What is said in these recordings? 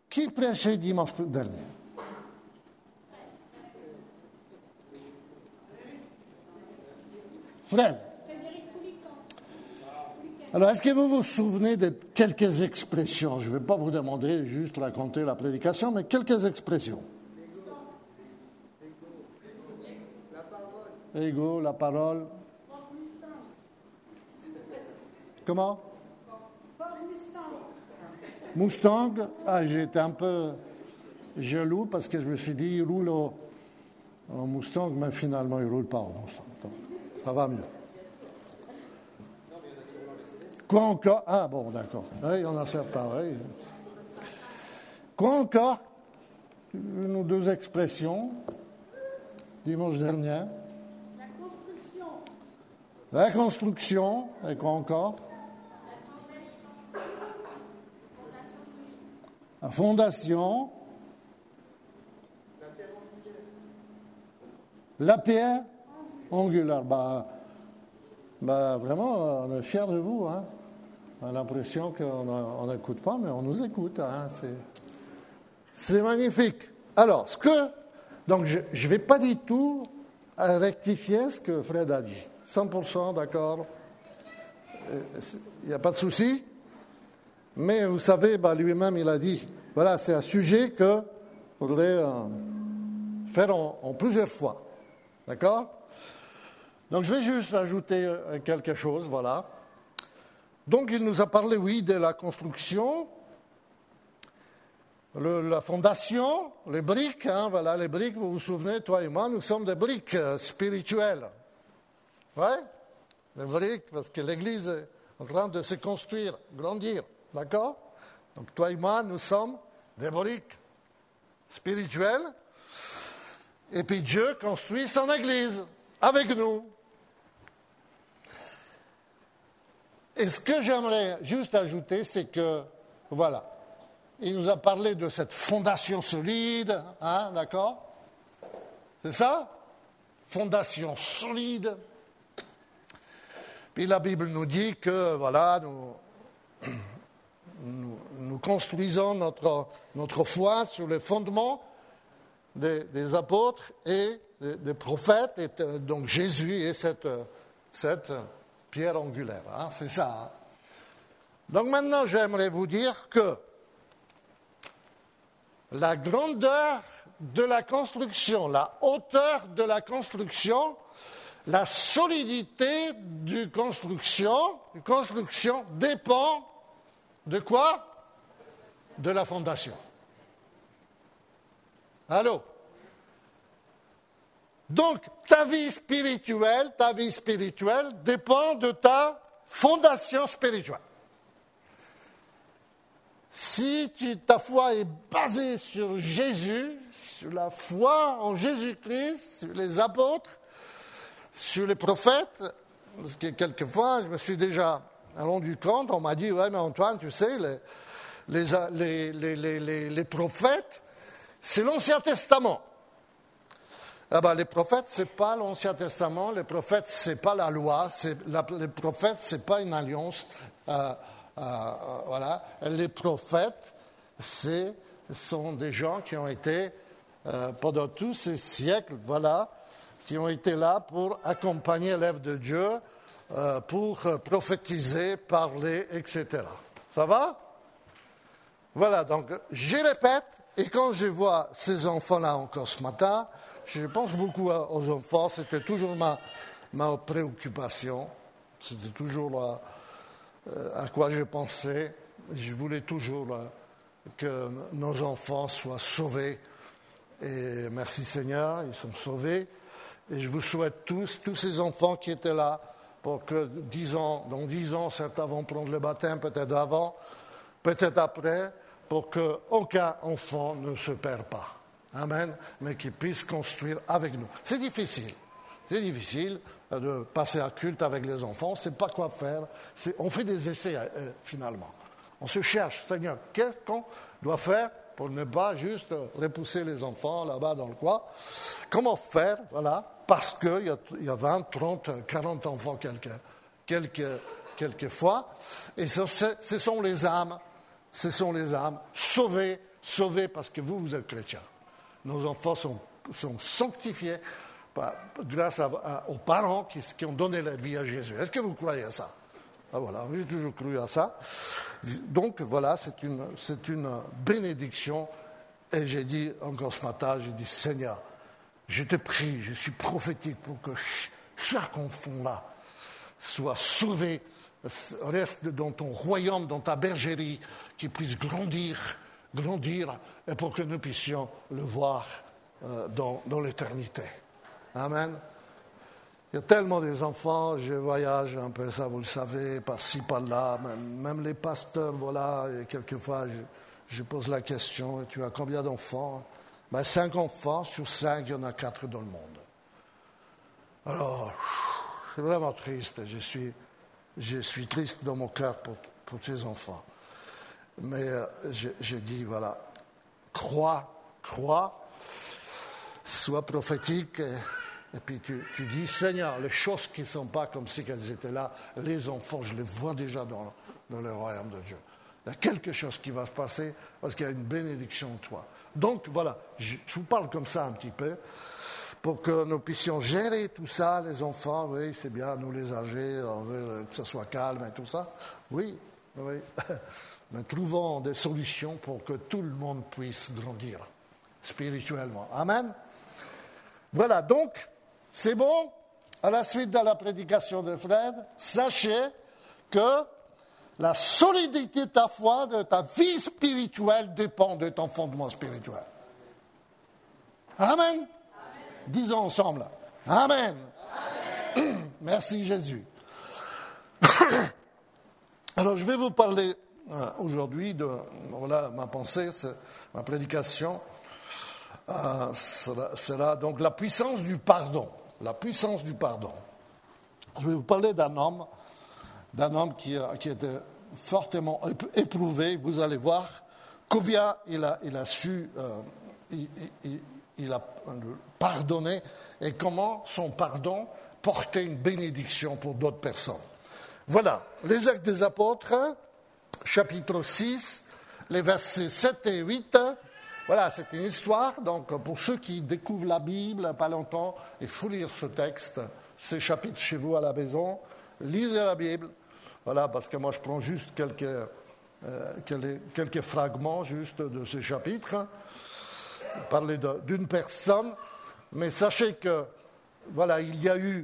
Qui prêchait dimanche dernier? Fred. Alors, est-ce que vous vous souvenez de quelques expressions? Je ne vais pas vous demander juste de raconter la prédication, mais quelques expressions. Ego, la parole. Comment? Mustang. Ah, j'étais un peu jaloux parce que je me suis dit, il roule au Mustang, mais finalement, il ne roule pas au Mustang. Donc, ça va mieux. Quoi encore? Ah bon, d'accord. Oui, il y en a certains, oui. Quoi encore? Une ou deux expressions. Dimanche dernier. La construction. La construction. Et quoi encore? La fondation. La pierre angulaire. Bah, vraiment, on est fiers de vous, hein. On a l'impression qu'on n'écoute pas, mais on nous écoute. Hein. C'est magnifique. Alors, donc, je ne vais pas du tout rectifier ce que Fred a dit. 100% d'accord. Il n'y a pas de souci. Mais vous savez, lui-même, il a dit, voilà, c'est un sujet que vous voudrez faire en plusieurs fois. D'accord? Donc, je vais juste ajouter quelque chose, voilà. Donc, il nous a parlé, oui, de la construction, la fondation, les briques, hein, voilà, les briques, vous vous souvenez, toi et moi, nous sommes des briques spirituelles. Ouais? Les briques, parce que l'Église est en train de se construire, grandir, d'accord? Donc, toi et moi, nous sommes des briques spirituelles, et puis Dieu construit son Église avec nous. Et ce que j'aimerais juste ajouter, c'est que, voilà, il nous a parlé de cette fondation solide, hein, d'accord? C'est ça? Fondation solide. Puis la Bible nous dit que, voilà, nous construisons notre foi sur les fondements des apôtres et des prophètes, et donc Jésus est cette pierre angulaire, hein, c'est ça. Hein. Donc maintenant, j'aimerais vous dire que la grandeur de la construction, la hauteur de la construction, la solidité du construction dépend de quoi? De la fondation. Allô? Donc, ta vie spirituelle dépend de ta fondation spirituelle. Si ta foi est basée sur Jésus, sur la foi en Jésus-Christ, sur les apôtres, sur les prophètes, parce que quelquefois, je me suis déjà rendu compte, on m'a dit, ouais, mais Antoine, tu sais, les prophètes, c'est l'Ancien Testament. Ah ben, les prophètes, ce n'est pas l'Ancien Testament, les prophètes, ce n'est pas la loi, les prophètes, ce n'est pas une alliance. Voilà. Les prophètes, ce sont des gens qui ont été, pendant tous ces siècles, voilà, qui ont été là pour accompagner l'œuvre de Dieu, pour prophétiser, parler, etc. Ça va? Voilà, donc je répète, et quand je vois ces enfants-là encore ce matin, je pense beaucoup aux enfants, c'était toujours ma préoccupation, c'était toujours à quoi je pensais. Je voulais toujours que nos enfants soient sauvés. Et merci Seigneur, ils sont sauvés. Et je vous souhaite tous ces enfants qui étaient là, pour que dans 10 ans, certains vont prendre le baptême, peut-être avant, peut-être après, pour qu'aucun enfant ne se perde pas. Amen. Mais qu'ils puissent construire avec nous. C'est difficile. C'est difficile de passer à culte avec les enfants. On ne sait pas quoi faire. On fait des essais, finalement. On se cherche. Seigneur, qu'est-ce qu'on doit faire pour ne pas juste repousser les enfants là-bas dans le coin? Comment faire? Voilà. Parce qu'il y a 20, 30, 40 enfants quelquefois. Et ce sont les âmes sauvées sauvés parce que vous êtes chrétiens. Nos enfants sont sanctifiés grâce aux parents qui ont donné leur vie à Jésus. Est-ce que vous croyez à ça? Ah, voilà, j'ai toujours cru à ça. Donc voilà, c'est une bénédiction. Et j'ai dit encore ce matin, j'ai dit, Seigneur, je te prie, je suis prophétique pour que chaque enfant là soit sauvé, reste dans ton royaume, dans ta bergerie, qu'il puisse grandir, et pour que nous puissions le voir dans l'éternité. Amen. Il y a tellement des enfants, je voyage un peu, ça vous le savez, par-ci, par-là, même les pasteurs, voilà, et quelquefois je pose la question, tu as combien d'enfants? 5 enfants, sur 5, il y en a 4 dans le monde. Alors, c'est vraiment triste, je suis triste dans mon cœur pour ces enfants. Mais je dis, voilà, crois, sois prophétique, et puis tu dis, Seigneur, les choses qui ne sont pas comme si qu'elles étaient là, les enfants, je les vois déjà dans le royaume de Dieu. Il y a quelque chose qui va se passer parce qu'il y a une bénédiction en toi. Donc voilà, je vous parle comme ça un petit peu pour que nous puissions gérer tout ça, les enfants, oui, c'est bien, nous les âgés, on veut que ça soit calme et tout ça. Oui. Mais trouvons des solutions pour que tout le monde puisse grandir spirituellement. Amen. Voilà, donc, c'est bon. À la suite de la prédication de Fred, sachez que la solidité de ta foi, de ta vie spirituelle dépend de ton fondement spirituel. Amen. Amen. Disons ensemble. Amen. Amen. Merci Jésus. Alors, je vais vous parler aujourd'hui voilà, ma pensée, ma prédication sera donc la puissance du pardon. La puissance du pardon. Je vais vous parler d'un homme qui était fortement éprouvé. Vous allez voir combien il a su il a pardonné et comment son pardon portait une bénédiction pour d'autres personnes. Voilà, les Actes des Apôtres, chapitre 6, les versets 7 et 8. Voilà, c'est une histoire. Donc, pour ceux qui découvrent la Bible, pas longtemps, il faut lire ce texte, ces chapitres chez vous à la maison. Lisez la Bible. Voilà, parce que moi, je prends juste quelques fragments juste de ces chapitres. Parler d'une personne. Mais sachez que, voilà, il y a eu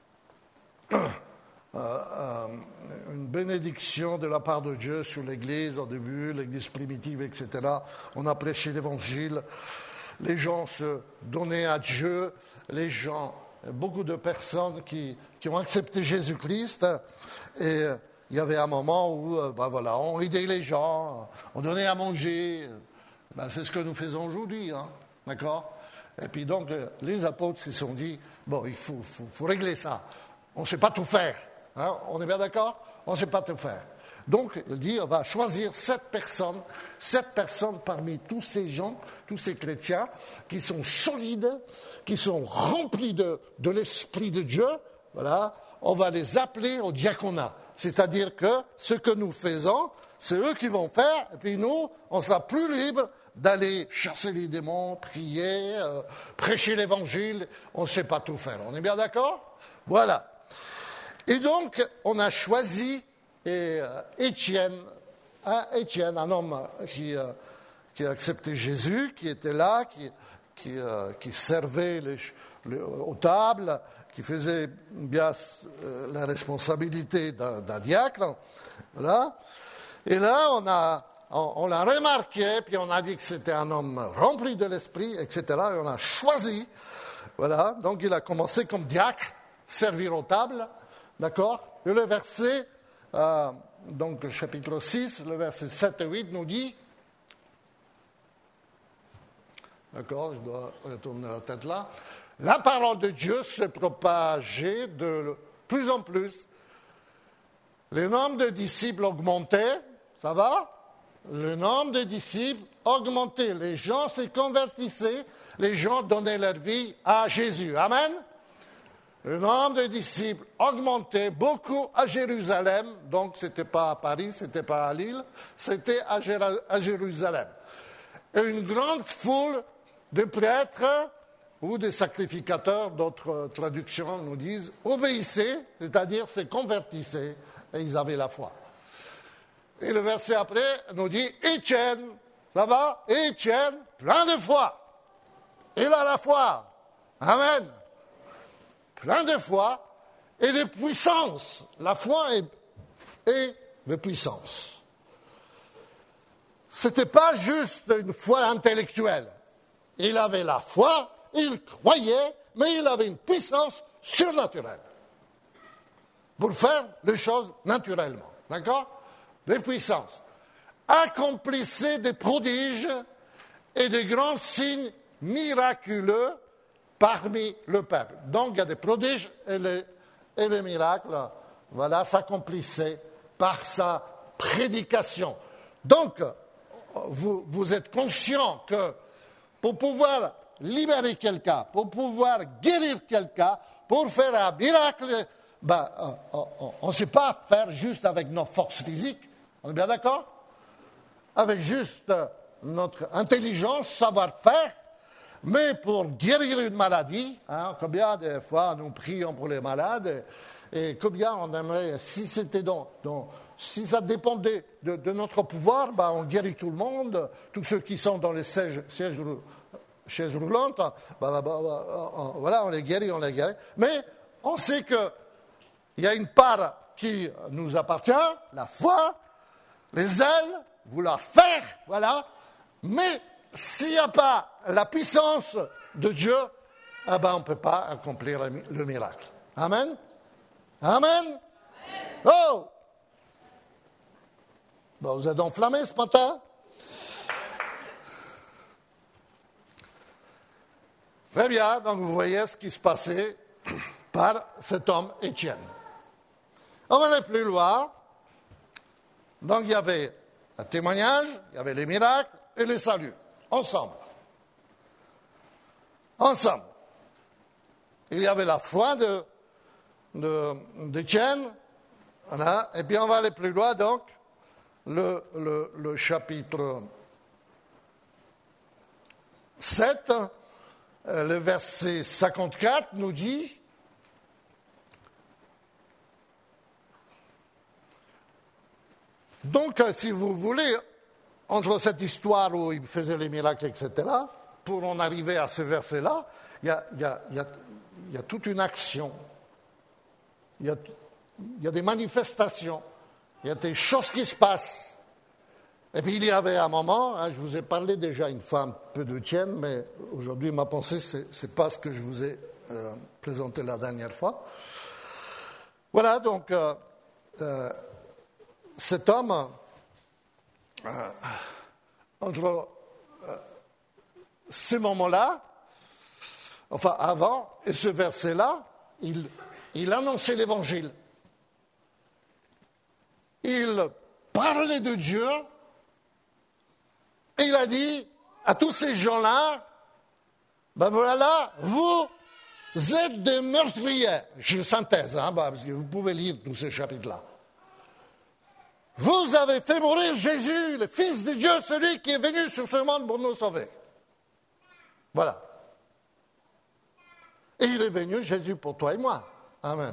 une bénédiction de la part de Dieu sur l'Église au début, l'Église primitive, etc. On a prêché l'Évangile, les gens se donnaient à Dieu, beaucoup de personnes qui ont accepté Jésus-Christ, et il y avait un moment où voilà, on aidait les gens, on donnait à manger, c'est ce que nous faisons aujourd'hui, hein, d'accord? Et puis donc les apôtres se sont dit, bon, il faut régler ça, on ne sait pas tout faire. Hein, on est bien d'accord? On ne sait pas tout faire. Donc, il dit, on va choisir 7 personnes parmi tous ces gens, tous ces chrétiens, qui sont solides, qui sont remplis de l'Esprit de Dieu. Voilà, on va les appeler au diaconat. C'est-à-dire que ce que nous faisons, c'est eux qui vont faire, et puis nous, on sera plus libre d'aller chasser les démons, prier, prêcher l'Évangile. On ne sait pas tout faire. On est bien d'accord? Voilà. Et donc, on a choisi Étienne, un homme qui a accepté Jésus, qui était là, qui servait aux tables, qui faisait bien la responsabilité d'un diacre. Voilà. Et là, on l'a remarqué, puis on a dit que c'était un homme rempli de l'esprit, etc. Et on a choisi. Voilà. Donc, il a commencé comme diacre, servir aux tables. D'accord? Et le verset, donc chapitre 6, le verset 7 et 8 nous dit, d'accord, je dois retourner la tête là, la parole de Dieu se propageait de plus en plus. Le nombre de disciples augmentait, ça va? Le nombre de disciples augmentait. Les gens se convertissaient, les gens donnaient leur vie à Jésus. Amen? Le nombre de disciples augmentait beaucoup à Jérusalem, donc ce n'était pas à Paris, ce n'était pas à Lille, c'était à Jérusalem. et une grande foule de prêtres ou de sacrificateurs, d'autres traductions nous disent, obéissaient, c'est-à-dire se convertissaient, et ils avaient la foi. Et le verset après nous dit, Étienne, ça va? Étienne, plein de foi. Il a la foi. Amen. Plein de foi et de puissance. La foi est de puissance. Ce n'était pas juste une foi intellectuelle. Il avait la foi, il croyait, mais il avait une puissance surnaturelle pour faire les choses naturellement. D'accord? Des puissances. Accomplissait des prodiges et des grands signes miraculeux parmi le peuple. Donc il y a des prodiges et les miracles, voilà, s'accomplissaient par sa prédication. Donc, vous êtes conscient que pour pouvoir libérer quelqu'un, pour pouvoir guérir quelqu'un, pour faire un miracle, on ne sait pas faire juste avec nos forces physiques. On est bien d'accord? Avec juste notre intelligence, savoir-faire, mais pour guérir une maladie, combien de fois nous prions pour les malades, et combien on aimerait, si si ça dépendait de notre pouvoir, on guérit tout le monde, tous ceux qui sont dans les chaises roulantes, voilà, on les guérit. Mais on sait qu'il y a une part qui nous appartient, la foi, les ailes, vouloir faire, voilà. Mais s'il n'y a pas la puissance de Dieu, on ne peut pas accomplir le miracle. Amen. Amen. Oh! Vous êtes enflammés ce matin? Très bien, donc vous voyez ce qui se passait par cet homme Étienne. On va aller plus loin. Donc il y avait un témoignage, il y avait les miracles et les saluts, ensemble. Il y avait la foi d'Étienne, voilà, et puis on va aller plus loin, donc, le chapitre 7, le verset 54 nous dit, donc, si vous voulez, entre cette histoire où il faisait les miracles, etc., pour en arriver à ce verset-là, il y a toute une action. Il y a des manifestations. Il y a des choses qui se passent. Et puis il y avait un moment, je vous ai parlé déjà une fois un peu d'Étienne, mais aujourd'hui ma pensée, ce n'est pas ce que je vous ai présenté la dernière fois. Voilà, donc, cet homme, entre ce moment-là, enfin avant, et ce verset-là, il annonçait l'Évangile. Il parlait de Dieu, et il a dit à tous ces gens-là, voilà, vous êtes des meurtriers. Je synthèse, parce que vous pouvez lire tous ces chapitres-là. Vous avez fait mourir Jésus, le Fils de Dieu, celui qui est venu sur ce monde pour nous sauver. Voilà. Et il est venu, Jésus, pour toi et moi. Amen.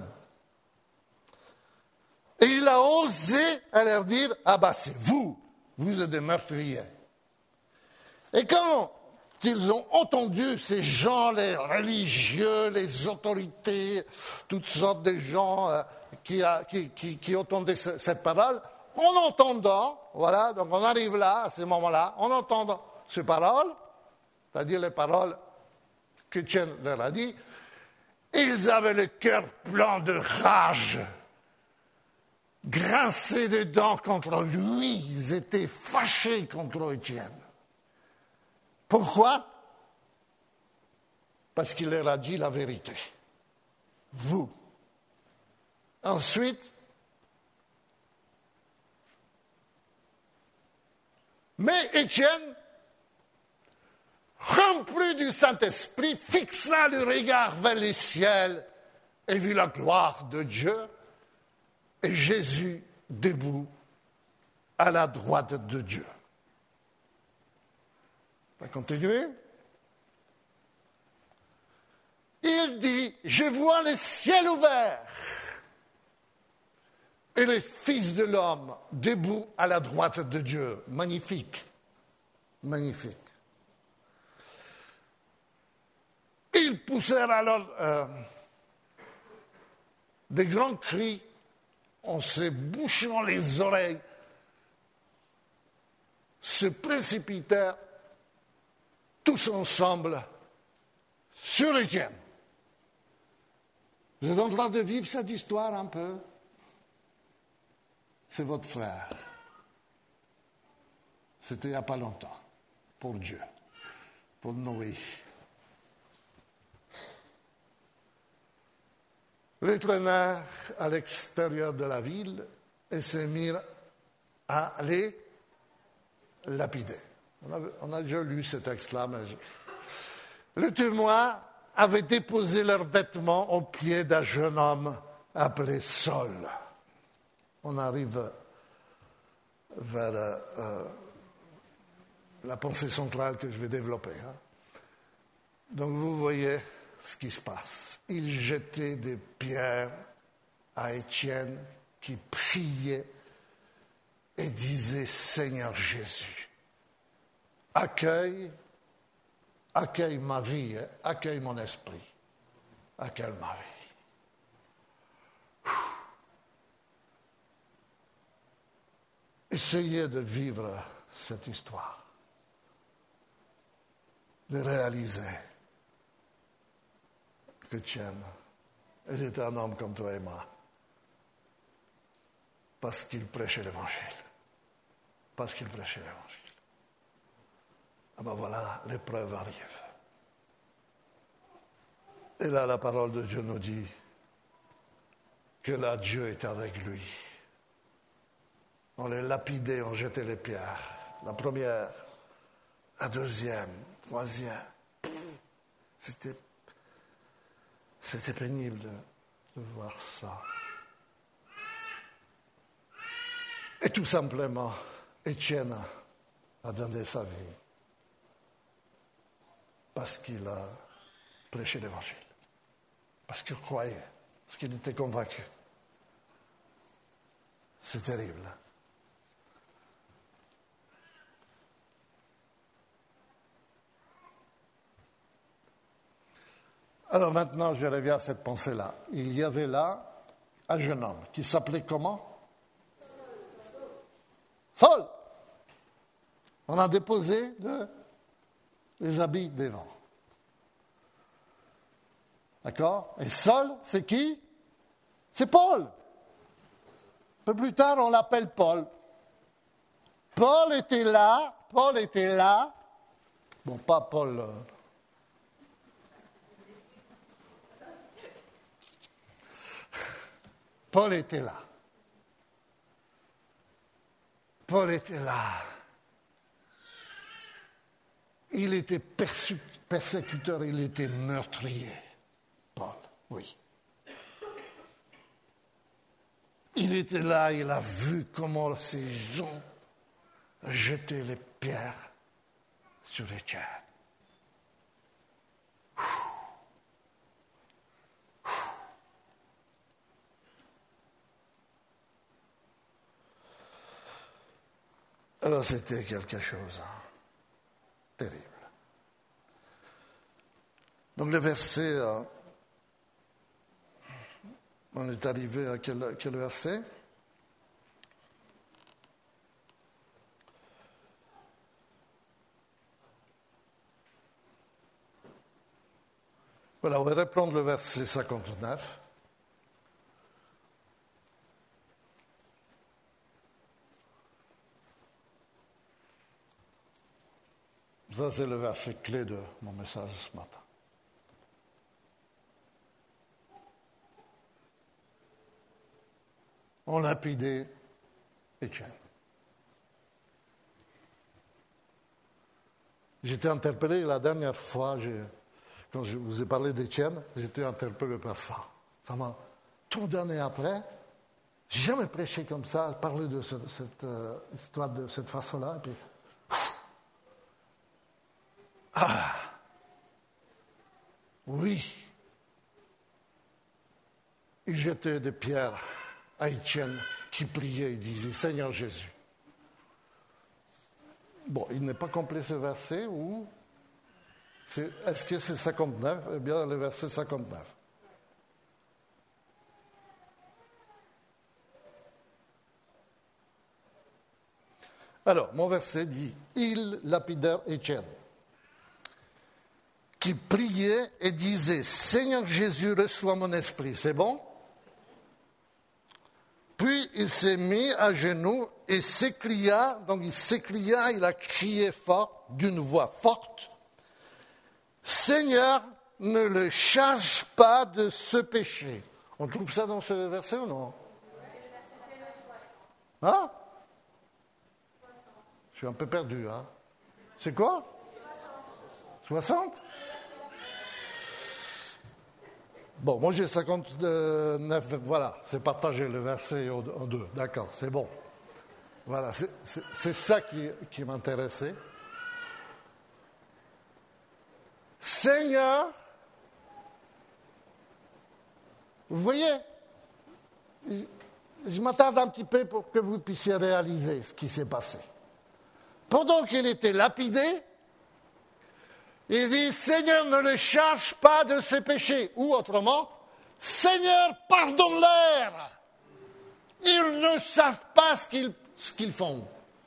Et il a osé leur dire, c'est vous êtes des meurtriers. Et quand ils ont entendu ces gens, les religieux, les autorités, toutes sortes de gens qui entendaient cette parole, en entendant, voilà, donc on arrive là, à ce moment-là, en entendant ces paroles, c'est-à-dire les paroles qu'Étienne leur a dit, ils avaient le cœur plein de rage, grincés des dents contre lui, ils étaient fâchés contre Étienne. Pourquoi? Parce qu'il leur a dit la vérité. Vous. Ensuite, mais Étienne, rempli du Saint-Esprit, fixa le regard vers les ciels et vit la gloire de Dieu et Jésus debout à la droite de Dieu. On va continuer. Il dit, je vois le ciel ouvert et les fils de l'homme debout à la droite de Dieu. Magnifique, magnifique. Ils poussèrent alors des grands cris en se bouchant les oreilles, se précipitèrent tous ensemble sur Étienne. Vous êtes en train de vivre cette histoire un peu? C'est votre frère. C'était il n'y a pas longtemps, pour Dieu, pour Noé. Les traînèrent à l'extérieur de la ville et se mirent à les lapider. On a déjà lu ce texte-là, mais le tournoi avait déposé leurs vêtements aux pieds d'un jeune homme appelé Saul. On arrive vers la pensée centrale que je vais développer. Donc vous voyez ce qui se passe. Il jetait des pierres à Étienne qui priait et disait, Seigneur Jésus, accueille ma vie, accueille mon esprit, accueille ma vie. Essayez de vivre cette histoire, de réaliser qu'Étienne était un homme comme toi et moi, parce qu'il prêchait l'Évangile. Parce qu'il prêchait l'Évangile. Ah ben voilà, l'épreuve arrive. Et là, la parole de Dieu nous dit que là, Dieu est avec lui. On les lapidait, on jetait les pierres. La première, la deuxième, troisième. C'était pénible de voir ça. Et tout simplement, Étienne a donné sa vie parce qu'il a prêché l'Évangile, parce qu'il croyait, parce qu'il était convaincu. C'est terrible. Alors maintenant, je reviens à cette pensée-là. Il y avait là un jeune homme qui s'appelait comment? Saul. On a déposé les habits devant. D'accord? Et Saul, c'est qui? C'est Paul. Un peu plus tard, on l'appelle Paul. Paul était là. Bon, pas Paul. Paul était là. Paul était là. Il était persécuteur, il était meurtrier. Paul, oui. Il était là, il a vu comment ces gens jetaient les pierres sur Étienne. Alors c'était quelque chose terrible. Donc le verset, on est arrivé à quel verset? Voilà, on va reprendre le verset 59. Ça, c'est le verset clé de mon message ce matin. On lapidait Étienne. J'étais interpellé la dernière fois, quand je vous ai parlé d'Étienne, j'étais interpellé par ça. Ça m'a tout donné après. Je n'ai jamais prêché comme ça, parlé de cette histoire de cette façon-là. Et puis, Oui. Il jetait des pierres à Étienne qui priait et disait, Seigneur Jésus. Bon, il n'est pas complet ce verset, ou est-ce que c'est 59? Eh bien, le verset 59. Alors, mon verset dit, ils lapidèrent Étienne, qui priait et disait, Seigneur Jésus, reçois mon esprit. C'est bon? Puis il s'est mis à genoux et s'écria, il a crié fort, d'une voix forte, Seigneur, ne le charge pas de ce péché. On trouve ça dans ce verset ou non? Hein? Je suis un peu perdu, hein? C'est quoi? 60? Bon, moi j'ai 59, voilà, c'est partagé le verset en deux, d'accord, c'est bon. Voilà, c'est ça qui m'intéressait. Seigneur, vous voyez, je m'attarde un petit peu pour que vous puissiez réaliser ce qui s'est passé. Pendant qu'il était lapidé, il dit, Seigneur, ne le charge pas de ses péchés. Ou autrement, Seigneur, pardonne-leur. Ils ne savent pas ce qu'ils font.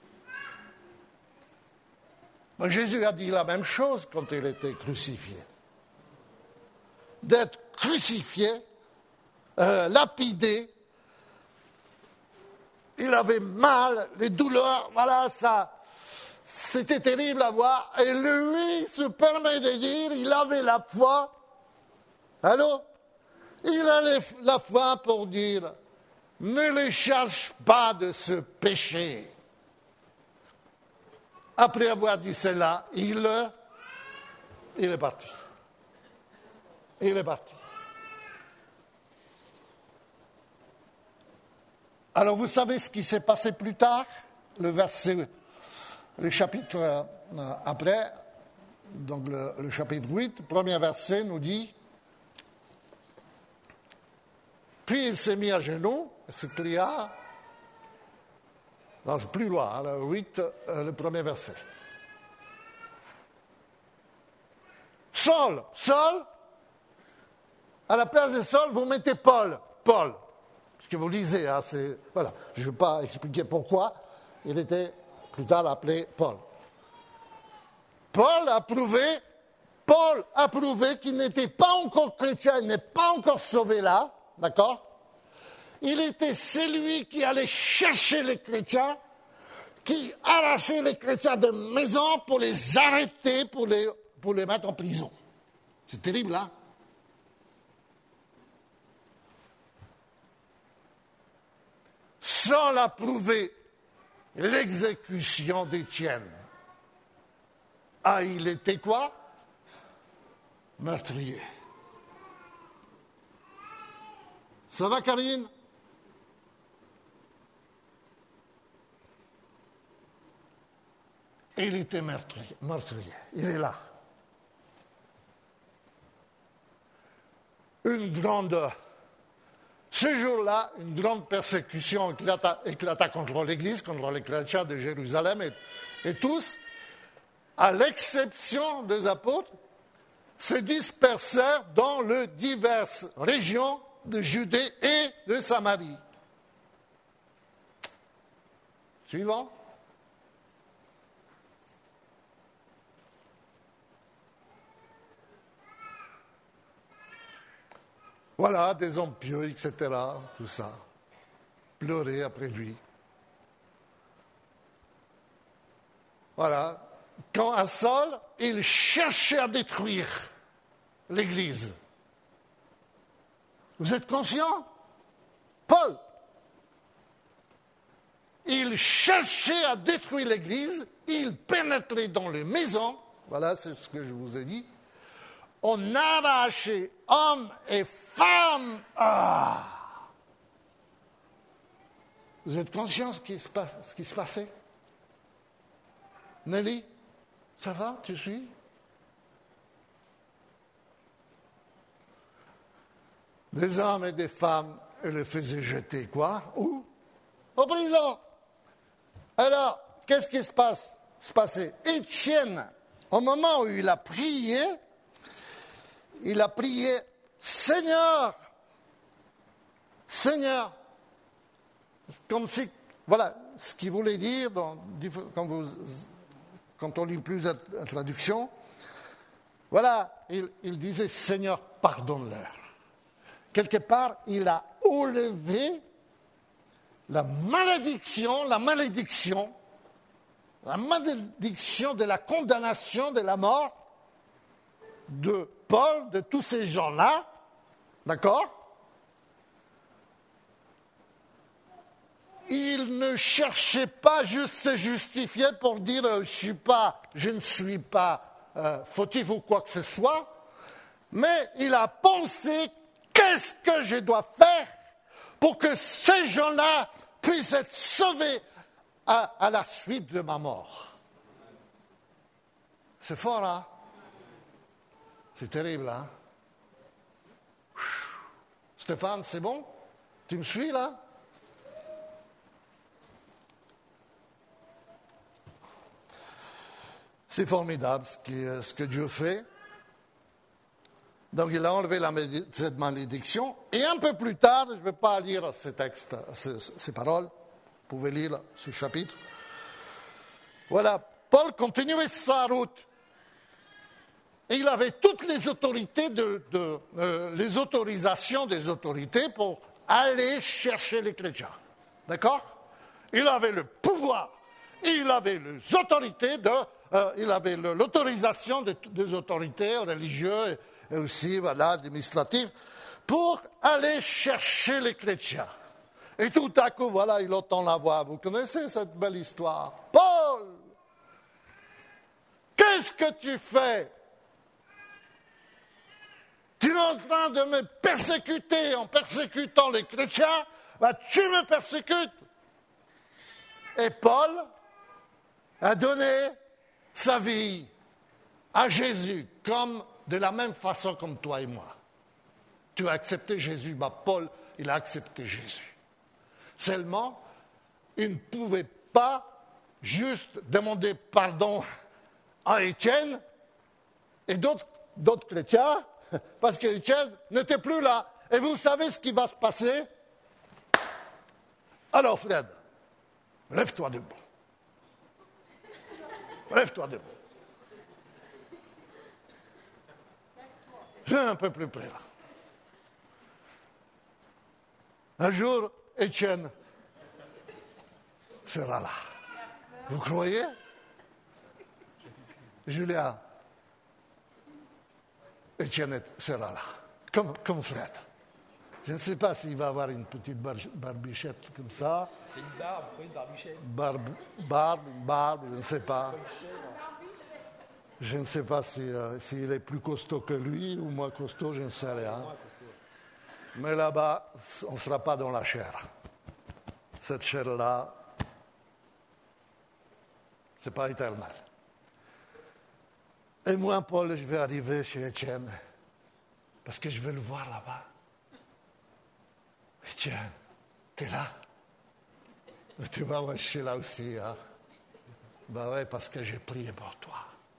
Mais Jésus a dit la même chose quand il était crucifié. D'être crucifié, lapidé, il avait mal, les douleurs, voilà ça. C'était terrible à voir. Et lui se permet de dire, il avait la foi. Allô? Il a la foi pour dire, ne les charge pas de ce péché. Après avoir dit cela, il est parti. Il est parti. Alors vous savez ce qui s'est passé plus tard? Le chapitre après, donc le chapitre 8, premier verset nous dit, puis il s'est mis à genoux, s'écria, non, c'est plus loin, hein, le 8, le premier verset. Saul, à la place de Saul, vous mettez Paul, ce que vous lisez, hein, voilà, je ne vais pas expliquer pourquoi, il était plus tard appelé Paul. Paul a prouvé qu'il n'était pas encore chrétien, il n'est pas encore sauvé là, d'accord? Il était celui qui allait chercher les chrétiens, qui arrachait les chrétiens de maison pour les arrêter, pour les mettre en prison. C'est terrible, hein? Saul a prouvé l'exécution d'Étienne. Ah, il était quoi? Meurtrier. Ça va, Karine? Il était meurtrier. Il est là. Ce jour-là, une grande persécution éclata contre l'Église, contre les chrétiens de Jérusalem et tous, à l'exception des apôtres, se dispersèrent dans les diverses régions de Judée et de Samarie. Suivant. Voilà, des hommes pieux, etc., tout ça. Pleurer après lui. Voilà. Quand à Saul, il cherchait à détruire l'Église. Vous êtes conscient? Paul. Il cherchait à détruire l'Église, il pénétrait dans les maisons, voilà, c'est ce que je vous ai dit. On arrachait hommes et femmes. Ah! Vous êtes conscient de ce qui se passait? Nelly, ça va? Tu suis? des hommes et des femmes et les faisait jeter quoi? Où? En prison. Alors, qu'est-ce qui se passait? Étienne, au moment où il a prié, Seigneur, Seigneur. Comme si, voilà, ce qu'il voulait dire, quand on lit plus la traduction, voilà, il disait, Seigneur, pardonne-leur. Quelque part, il a enlevé la malédiction de la condamnation de la mort de Paul, de tous ces gens-là, d'accord? Il ne cherchait pas juste se justifier pour dire je ne suis pas fautif ou quoi que ce soit, mais il a pensé qu'est-ce que je dois faire pour que ces gens-là puissent être sauvés à la suite de ma mort. C'est fort, hein? C'est terrible, hein? Stéphane, c'est bon? Tu me suis, là? C'est formidable ce que Dieu fait. Donc il a enlevé cette malédiction. Et un peu plus tard, je ne vais pas lire ces textes, ces paroles, vous pouvez lire ce chapitre. Voilà, Paul continuait sa route. Et il avait toutes les autorités, les autorisations des autorités pour aller chercher les chrétiens. D'accord? Il avait le pouvoir, il avait les autorités il avait l'autorisation des autorités religieuses et aussi, voilà, administratives, pour aller chercher les chrétiens. Et tout à coup, voilà, il entend la voix. Vous connaissez cette belle histoire. Paul, qu'est-ce que tu fais? Tu es en train de me persécuter en persécutant les chrétiens, tu me persécutes. Et Paul a donné sa vie à Jésus, comme de la même façon comme toi et moi. Tu as accepté Jésus, Paul, il a accepté Jésus. Seulement, il ne pouvait pas juste demander pardon à Étienne et d'autres chrétiens, parce qu'Étienne n'était plus là. Et vous savez ce qui va se passer? Alors, Fred, lève-toi debout. Lève-toi debout. Viens un peu plus près là. Un jour, Étienne sera là. Vous croyez? Julien, Étienne sera là, comme Fred. Je ne sais pas s'il va avoir une petite barbichette comme ça. C'est une barbe, pas une barbichette. Barbe, je ne sais pas. Je ne sais pas s'il est plus costaud que lui ou moins costaud, je ne sais rien. Mais là-bas, on ne sera pas dans la chair. Cette chair-là, ce n'est pas éternel. Et moi, Paul, je vais arriver chez Étienne, parce que je vais le voir là-bas. Étienne, tu es là? Tu vas voir, je suis là aussi. Hein? Ben oui, parce que j'ai prié pour toi.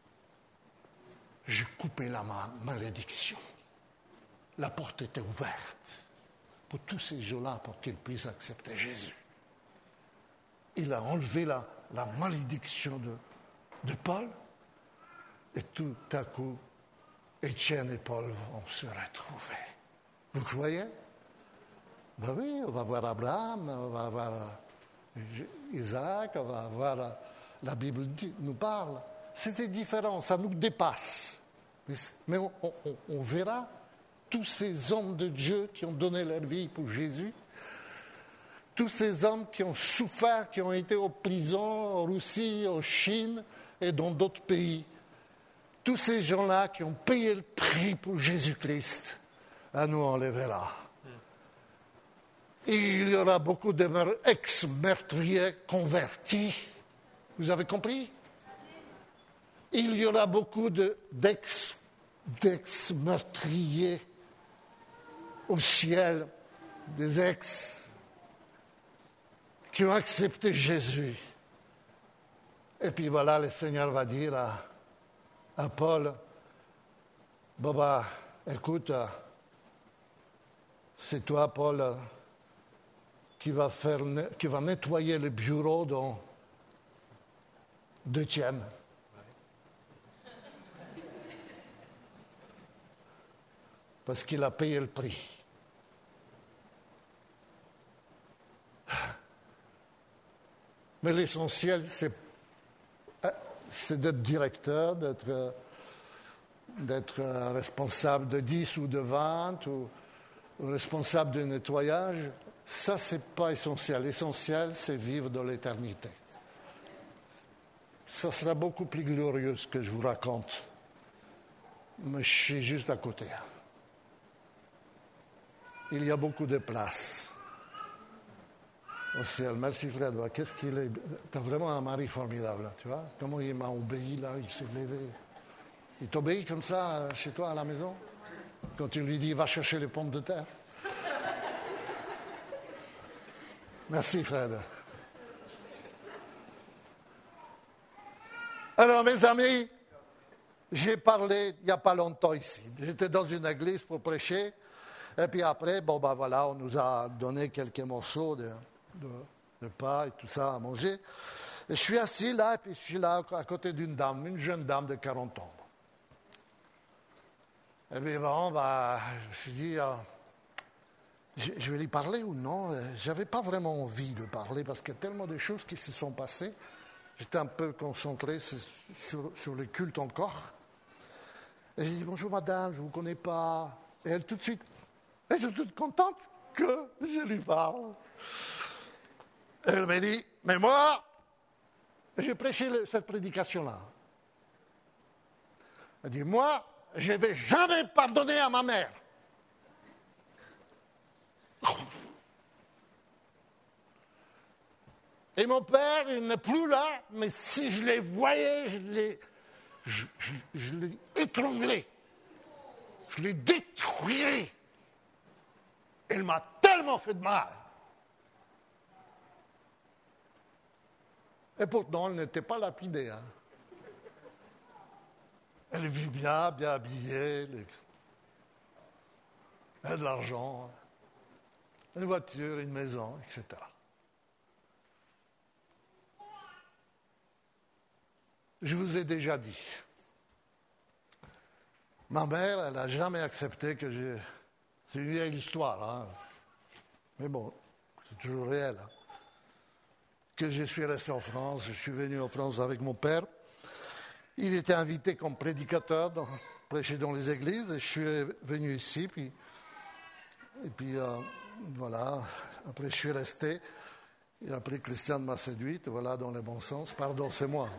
J'ai coupé la malédiction. La porte était ouverte pour tous ces gens-là pour qu'ils puissent accepter Jésus. Il a enlevé la malédiction de Paul. Et tout à coup, Étienne et Paul vont se retrouver. Vous croyez? Ben oui, on va voir Abraham, on va voir Isaac, on va voir... La Bible nous parle. C'était différent, ça nous dépasse. Mais on verra tous ces hommes de Dieu qui ont donné leur vie pour Jésus, tous ces hommes qui ont souffert, qui ont été en prison, en Russie, en Chine et dans d'autres pays. Tous ces gens-là qui ont payé le prix pour Jésus-Christ, à nous on les verra. Et il y aura beaucoup d'ex-meurtriers convertis. Vous avez compris? Il y aura beaucoup d'ex-meurtriers au ciel des ex qui ont accepté Jésus. Et puis voilà, le Seigneur va dire à Paul, Baba, écoute, c'est toi, Paul, qui va nettoyer le bureau d'Étienne. Parce qu'il a payé le prix. Mais l'essentiel, c'est d'être directeur, d'être responsable de 10 ou de 20 ou responsable de nettoyage. Ça, ce n'est pas essentiel. L'essentiel, c'est vivre dans l'éternité. Ça sera beaucoup plus glorieux ce que je vous raconte. Mais je suis juste à côté. Il y a beaucoup de place au ciel. Merci Fred. Qu'est-ce qu'il est? Tu as vraiment un mari formidable, tu vois? Comment il m'a obéi là, il s'est levé. Il t'obéit comme ça chez toi à la maison? Quand tu lui dis va chercher les pommes de terre? Merci Fred. Alors mes amis, j'ai parlé il n'y a pas longtemps ici. J'étais dans une église pour prêcher. Et puis après, voilà, on nous a donné quelques morceaux de pain et tout ça à manger. Et je suis assis là, et puis je suis là à côté d'une dame, une jeune dame de 40 ans. Et puis bon, je me suis dit, je vais lui parler ou non? Je n'avais pas vraiment envie de parler parce qu'il y a tellement de choses qui se sont passées. J'étais un peu concentré sur le culte encore. Et j'ai dit, bonjour madame, je ne vous connais pas. Et elle tout de suite, elle est toute contente que je lui parle. Elle m'a dit, mais moi, j'ai prêché cette prédication-là. Elle dit, moi, je ne vais jamais pardonner à ma mère. Et mon père, il n'est plus là, mais si je les voyais, je les étranglerais. Je les détruirais. Elle m'a tellement fait de mal. Et pourtant, elle n'était pas lapidée. Hein. Elle vit bien habillée. Elle a de l'argent, une voiture, une maison, etc. Je vous ai déjà dit, ma mère, elle n'a jamais accepté que j'ai... C'est une vieille histoire, hein. Mais bon, c'est toujours réel. Hein. Que je suis resté en France, je suis venu en France avec mon père. Il était invité comme prédicateur, prêcher dans les églises, et je suis venu ici, et puis voilà, après je suis resté, et après Christiane m'a séduite, voilà, dans le bon sens, pardon, c'est moi.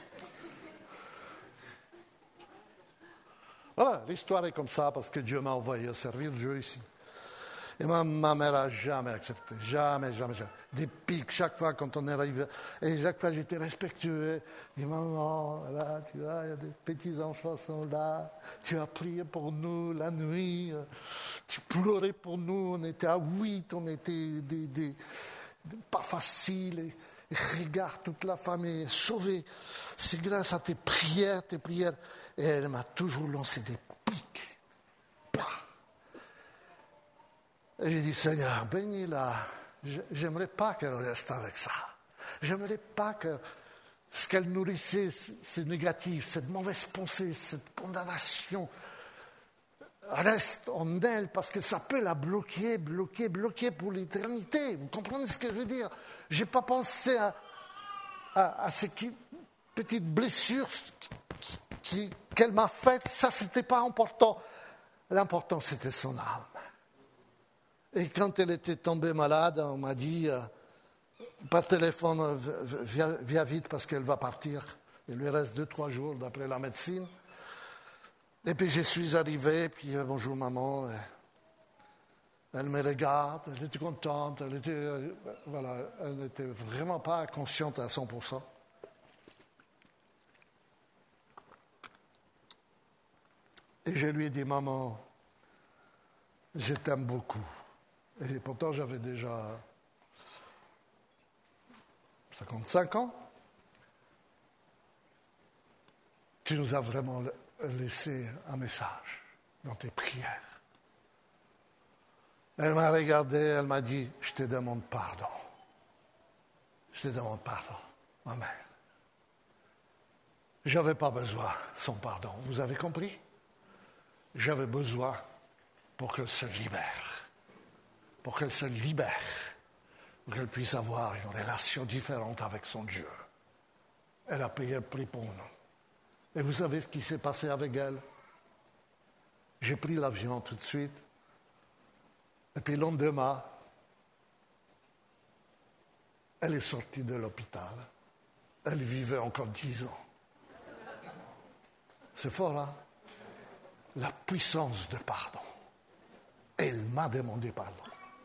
Voilà, l'histoire est comme ça parce que Dieu m'a envoyé à servir Dieu ici. Et ma mère n'a jamais accepté, jamais. Des pics chaque fois quand on arrive. Et chaque fois j'étais respectueux. Je dis, maman, là, tu vois, il y a des petits enfants sont là. Tu as prié pour nous la nuit. Tu pleurais pour nous. On était à 8, on était pas facile. Et regarde, toute la famille est sauvée. C'est grâce à tes prières. Et elle m'a toujours lancé des pics. Et j'ai dit, Seigneur, bénis-la. J'aimerais pas qu'elle reste avec ça. J'aimerais pas que ce qu'elle nourrissait, c'est négatif, cette mauvaise pensée, cette condamnation, reste en elle parce que ça peut la bloquer pour l'éternité. Vous comprenez ce que je veux dire? Je n'ai pas pensé à ces petites blessures qu'elle m'a faites. Ça, ce n'était pas important. L'important, c'était son âme. Et quand elle était tombée malade, on m'a dit, par téléphone, viens vite parce qu'elle va partir. Il lui reste 2-3 jours d'après la médecine. Et puis je suis arrivé, puis bonjour maman. Elle me regarde, elle était contente, elle n'était vraiment pas consciente à 100%. Et je lui ai dit, maman, je t'aime beaucoup. Et pourtant, j'avais déjà 55 ans. Tu nous as vraiment laissé un message dans tes prières. Elle m'a regardé, elle m'a dit, je te demande pardon. Je te demande pardon, ma mère. Je n'avais pas besoin de son pardon. Vous avez compris? J'avais besoin pour qu'elle se libère. Pour qu'elle se libère. Pour qu'elle puisse avoir une relation différente avec son Dieu. Elle a payé le prix pour nous. Et vous savez ce qui s'est passé avec elle? J'ai pris l'avion tout de suite. Et puis le lendemain, elle est sortie de l'hôpital. Elle vivait encore 10 ans. C'est fort, hein? La puissance de pardon. Elle m'a demandé pardon.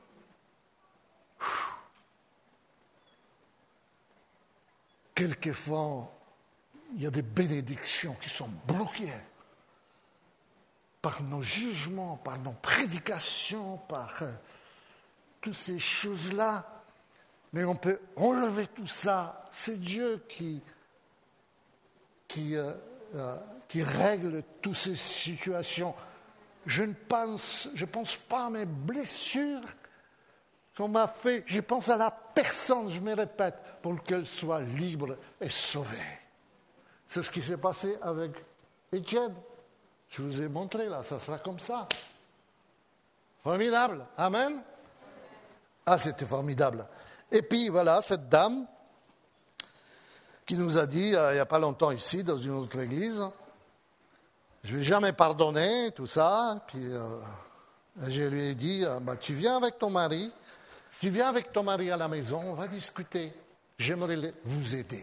Quelquefois, il y a des bénédictions qui sont bloquées par nos jugements, par nos prédications, par toutes ces choses-là. Mais on peut enlever tout ça. C'est Dieu qui règle toutes ces situations. Je pense pas à mes blessures qu'on m'a fait. Je pense à la personne, je me répète, pour qu'elle soit libre et sauvée. C'est ce qui s'est passé avec Étienne. Je vous ai montré là, ça sera comme ça. Formidable. Amen. Ah, c'était formidable. Et puis voilà, cette dame qui nous a dit, il n'y a pas longtemps ici, dans une autre église, je ne vais jamais pardonner, tout ça. Puis je lui ai dit, tu viens avec ton mari à la maison, on va discuter. J'aimerais vous aider.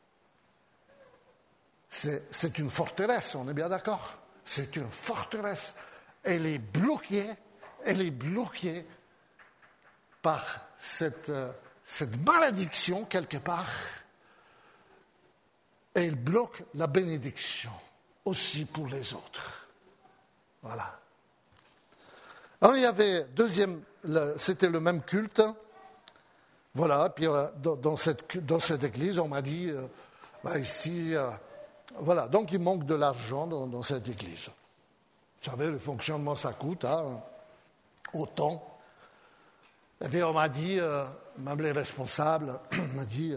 C'est une forteresse, on est bien d'accord? C'est une forteresse. Elle est bloquée par cette malédiction quelque part. Et elle bloque la bénédiction aussi pour les autres. Voilà. Alors il y avait c'était le même culte. Voilà, puis dans cette église, on m'a dit, ici, voilà, donc il manque de l'argent dans cette église. Vous savez, le fonctionnement, ça coûte, autant. Et puis on m'a dit, même les responsables, m'a dit,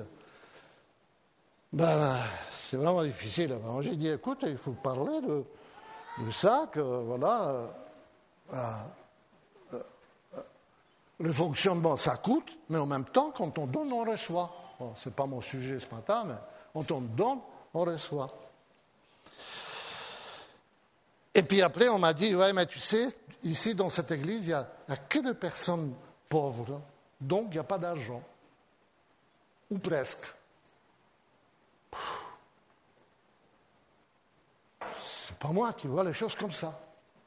c'est vraiment difficile. Alors, j'ai dit, écoute, il faut parler de ça, que voilà, le fonctionnement, ça coûte, mais en même temps, quand on donne, on reçoit. Bon, ce n'est pas mon sujet ce matin, mais quand on donne, on reçoit. Et puis après, on m'a dit, ouais, mais tu sais, ici, dans cette église, il n'y a que des personnes pauvres, donc il n'y a pas d'argent. Ou presque. C'est pas moi qui vois les choses comme ça.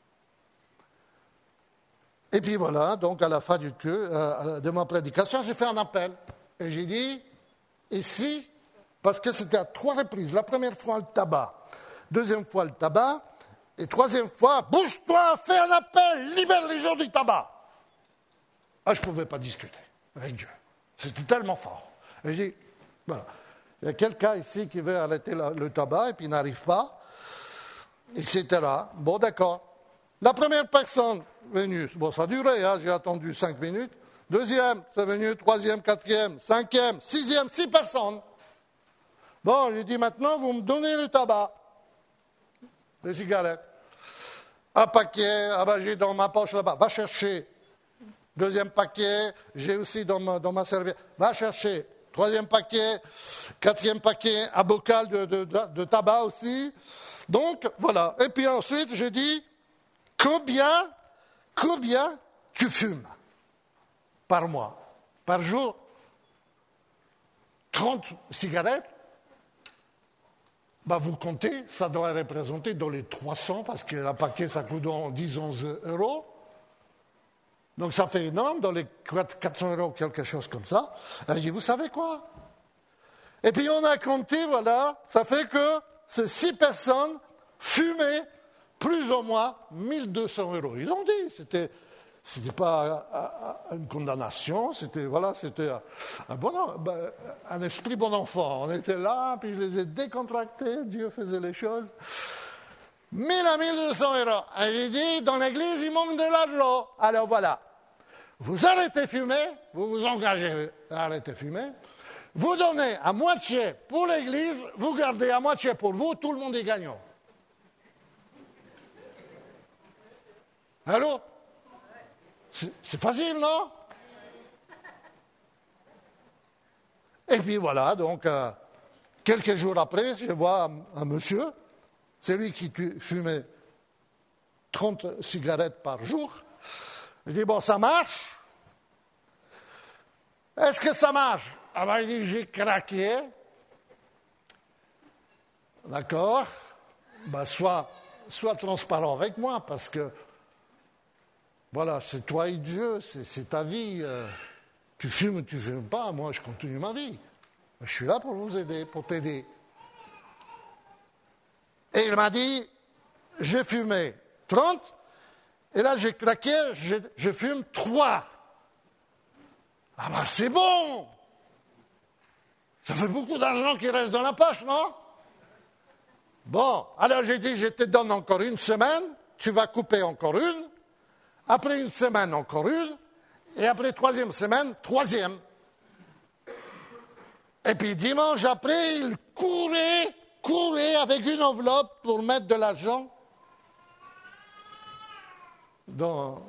Et puis voilà, donc à la fin de ma prédication, j'ai fait un appel. Et j'ai dit, ici, parce que c'était à 3 reprises. La première fois, le tabac. Deuxième fois, le tabac. Et troisième fois, bouge-toi, fais un appel, libère les gens du tabac. Ah, je ne pouvais pas discuter avec Dieu. C'était tellement fort. Et j'ai dit, voilà, il y a quelqu'un ici qui veut arrêter le tabac et puis n'arrive pas, etc. Bon, d'accord. La première personne venue, bon, ça a duré, j'ai attendu 5 minutes. Deuxième, c'est venu, troisième, quatrième, cinquième, sixième, 6 personnes. Bon, j'ai dit, maintenant, vous me donnez le tabac, les cigarettes. Un paquet, j'ai dans ma poche là-bas, va chercher. Deuxième paquet, j'ai aussi dans ma serviette, va chercher. Troisième paquet, quatrième paquet, un bocal de tabac aussi. Donc, voilà. Et puis ensuite, j'ai dit, combien tu fumes par mois, par jour? 30 cigarettes? Vous comptez, ça doit représenter dans les 300, parce que un paquet, ça coûte 10-11 euros. Donc ça fait énorme, dans les 400 euros, quelque chose comme ça. J'ai dit, vous savez quoi? Et puis on a compté, voilà, ça fait que ces 6 personnes fumaient plus ou moins 1200 euros. Ils ont dit, Ce n'était pas une condamnation, c'était un esprit bon enfant. On était là, puis je les ai décontractés, Dieu faisait les choses. 1000 à 1200 euros. Et j'ai dit, dans l'église, il manque de l'argent. Alors voilà, vous arrêtez de fumer, vous vous engagez à arrêter de fumer, vous donnez à moitié pour l'église, vous gardez à moitié pour vous, tout le monde est gagnant. Allô? C'est facile, non? Et puis voilà, donc, quelques jours après, je vois un monsieur, c'est lui qui fumait 30 cigarettes par jour. Je dis, bon, ça marche? Est-ce que ça marche? Ah ben, il dit, j'ai craqué. D'accord? Ben, sois transparent avec moi, parce que voilà, c'est toi et Dieu, c'est ta vie. Tu fumes ou tu ne fumes pas, moi je continue ma vie. Je suis là pour vous aider, pour t'aider. Et il m'a dit, j'ai fumé 30, et là j'ai craqué, je fume 3. Ah ben c'est bon! Ça fait beaucoup d'argent qui reste dans la poche, non? Bon, alors j'ai dit, je te donne encore une semaine, tu vas couper encore une. Après une semaine, encore une. Et après 3e semaine, 3e. Et puis dimanche après, il courait avec une enveloppe pour mettre de l'argent dans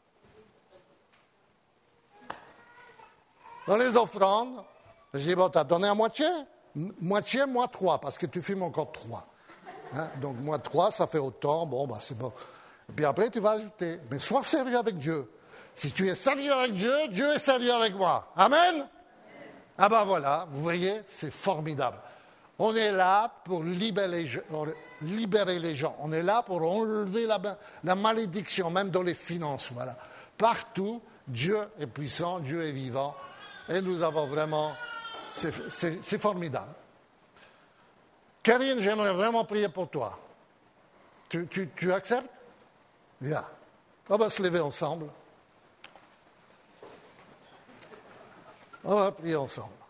les offrandes. Je dis, bon, t'as donné à moitié? Moitié, moi 3, parce que tu fumes encore 3. Hein? Donc moi 3, ça fait autant, bon, bah c'est bon. Et puis après, tu vas ajouter. Mais sois sérieux avec Dieu. Si tu es sérieux avec Dieu, Dieu est sérieux avec moi. Amen? Ah ben voilà, vous voyez, c'est formidable. On est là pour libérer les gens. On est là pour enlever la malédiction, même dans les finances. Voilà. Partout, Dieu est puissant, Dieu est vivant. Et nous avons vraiment... C'est formidable. Karine, j'aimerais vraiment prier pour toi. Tu acceptes? Bien. On va se lever ensemble. On va prier ensemble.